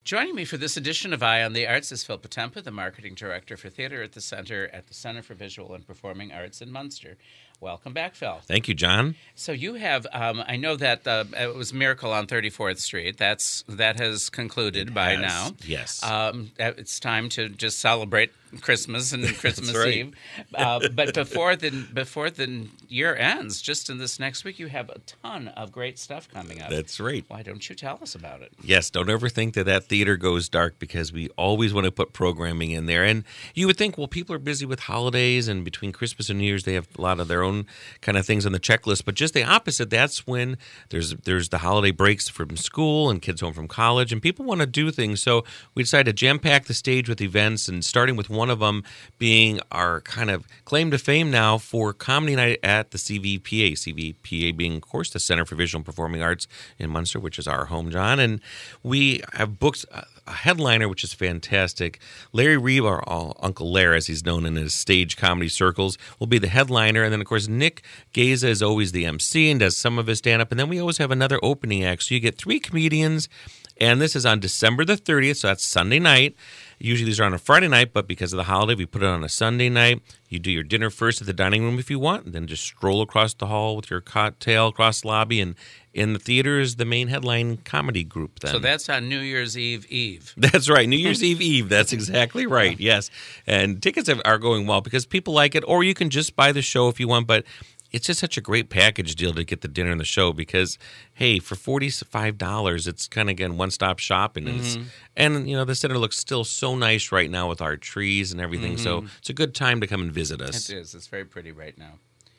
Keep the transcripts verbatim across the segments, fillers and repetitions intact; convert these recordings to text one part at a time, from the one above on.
Joining me for this edition of Eye on the Arts is Phil Potempa, the Marketing Director for Theatre at the Center at the Center for Visual and Performing Arts in Munster. Welcome back, Phil. Thank you, John. So you have, um, I know that uh, it was Miracle on thirty-fourth Street. That's That has concluded It by has, now. yes. Um, it's time to just celebrate Christmas and Christmas right. Eve. Uh, but before the, before the year ends, just in this next week, you have a ton of great stuff coming up. That's right. Why don't you tell us about it? Yes, don't ever think that that theater goes dark because we always want to put programming in there. And you would think, well, people are busy with holidays and between Christmas and New Year's, they have a lot of their own kind of things on the checklist. But just the opposite, that's when there's there's the holiday breaks from school and kids home from college, and people want to do things. So we decided to jam-pack the stage with events, and starting with one of them being our kind of claim to fame now for Comedy Night at the C V P A. C V P A being, of course, the Center for Visual and Performing Arts in Munster, which is our home, John. And we have booked a headliner, which is fantastic. Larry Reeve, or uh, Uncle Lair, as he's known in his stage comedy circles, will be the headliner. And then, of course, Nick Geza is always the M C and does some of his stand-up. And then we always have another opening act. So you get three comedians, and this is on December the thirtieth, so that's Sunday night. Usually these are on a Friday night, but because of the holiday, we put it on a Sunday night. You do your dinner first at the dining room if you want, and then just stroll across the hall with your cocktail across the lobby, and in the theater is the main headline comedy group then. So that's on New Year's Eve Eve. That's right, New Year's Eve Eve. That's exactly right, yes. And tickets are going well because people like it, or you can just buy the show if you want, but it's just such a great package deal to get the dinner and the show because, hey, for forty-five dollars, it's kind of, again, one-stop shopping. Mm-hmm. And, you know, the center looks still so nice right now with our trees and everything, mm-hmm. so it's a good time to come and visit us. It is. It's very pretty right now.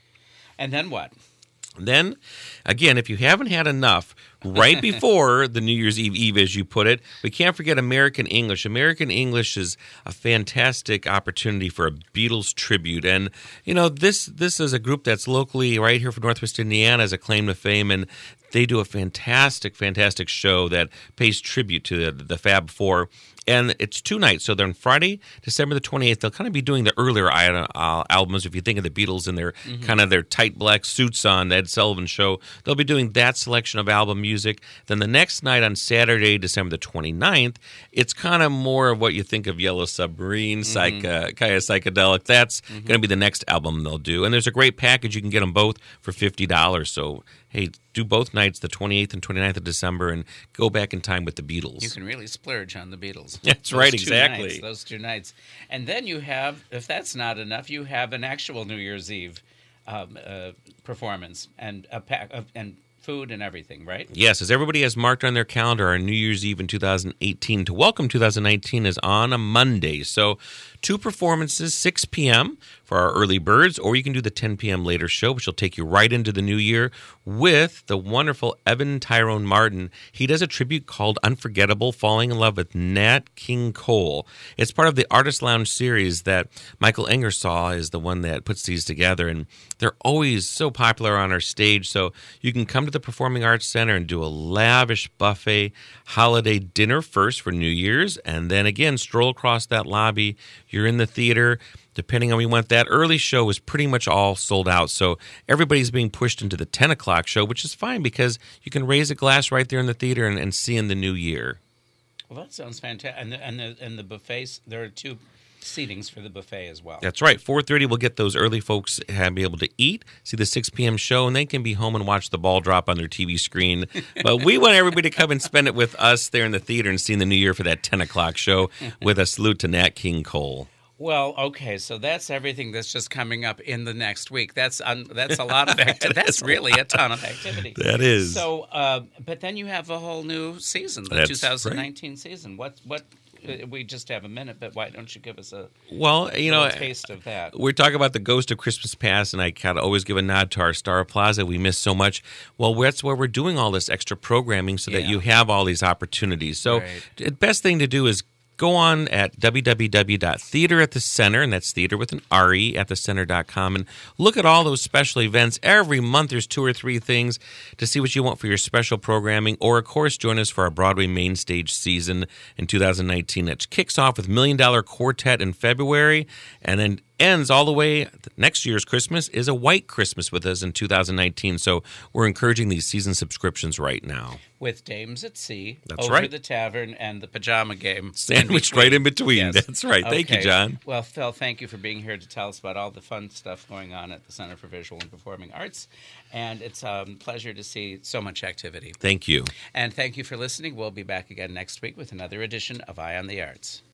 And then what? Then, again, if you haven't had enough, right before the New Year's Eve Eve, as you put it, we can't forget American English. American English is a fantastic opportunity for a Beatles tribute. And, you know, this this is a group that's locally right here from Northwest Indiana as a claim to fame, and they do a fantastic, fantastic show that pays tribute to the, the Fab Four. And it's two nights. So they're on Friday, December the twenty-eighth. They'll kind of be doing the earlier uh, albums. If you think of the Beatles and their mm-hmm. kind of their tight black suits on, the Ed Sullivan Show, they'll be doing that selection of album music. Then the next night on Saturday, December the twenty-ninth, it's kind of more of what you think of Yellow Submarine, mm-hmm. psych, uh, kind of psychedelic. That's mm-hmm. going to be the next album they'll do. And there's a great package. You can get them both for fifty dollars. So, hey, do both nights, the twenty-eighth and twenty-ninth of December, and go back in time with the Beatles. You can really splurge on the Beatles. That's those right, two exactly. Nights, those two nights. And then you have, if that's not enough, you have an actual New Year's Eve um, uh, performance and a pack of, and food and everything, right? Yes, as everybody has marked on their calendar, our New Year's Eve in two thousand eighteen to welcome two thousand nineteen is on a Monday. So two performances, six p.m. for our early birds, or you can do the ten p.m. later show, which will take you right into the new year with the wonderful Evan Tyrone Martin. He does a tribute called Unforgettable, Falling in Love with Nat King Cole. It's part of the Artist Lounge series that Michael Ingersoll is the one that puts these together, and they're always so popular on our stage. So you can come to the Performing Arts Center and do a lavish buffet holiday dinner first for New Year's, and then again, stroll across that lobby. You're in the theater. Depending on when you want, that early show is pretty much all sold out. So everybody's being pushed into the ten o'clock show, which is fine because you can raise a glass right there in the theater and, and see in the new year. Well, that sounds fantastic. And the, and the, and the buffets, there are two seatings for the buffet as well. That's right. four thirty, we'll get those early folks and be able to eat, see the six p.m. show, and they can be home and watch the ball drop on their T V screen. But we want everybody to come and spend it with us there in the theater and see in the new year for that ten o'clock show with a salute to Nat King Cole. Well, okay, so that's everything that's just coming up in the next week. That's un, that's a lot of activity. That's really a ton of activity. That is. So, uh, but then you have a whole new season, the That's twenty nineteen right. season. What what? We just have a minute, but why don't you give us a well, you know, taste of that? We're talking about the Ghost of Christmas Past, and I kind of always give a nod to our Star Plaza. We miss so much. Well, that's where we're doing all this extra programming so Yeah. that you have all these opportunities. So Right. the best thing to do is go on at w w w dot theater at the center, and that's theater with an R E at the center dot com, and look at all those special events. Every month there's two or three things to see what you want for your special programming, or of course join us for our Broadway main stage season in two thousand nineteen that kicks off with Million Dollar Quartet in February, and then ends all the way. Next year's Christmas is a white Christmas with us in two thousand nineteen. So we're encouraging these season subscriptions right now. With Dames at Sea, That's Over right. the Tavern, and the Pajama Game. Sandwiched right in between. Yes. That's right. Thank Okay. you, John. Well, Phil, thank you for being here to tell us about all the fun stuff going on at the Center for Visual and Performing Arts. And it's a um, pleasure to see so much activity. Thank you. And thank you for listening. We'll be back again next week with another edition of Eye on the Arts.